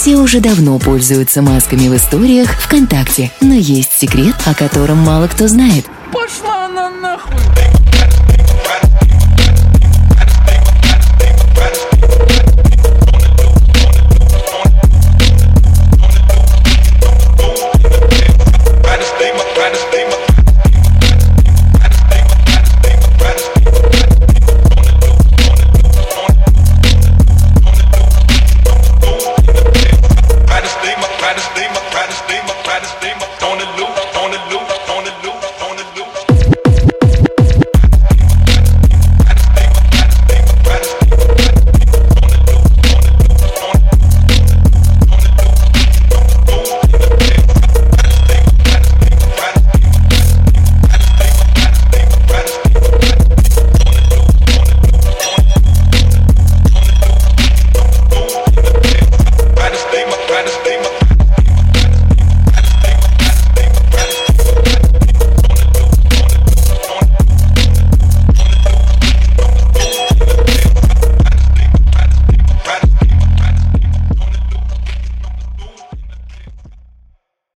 Все уже давно пользуются масками в историях ВКонтакте, но есть секрет, о котором мало кто знает. Пошла она нахуй!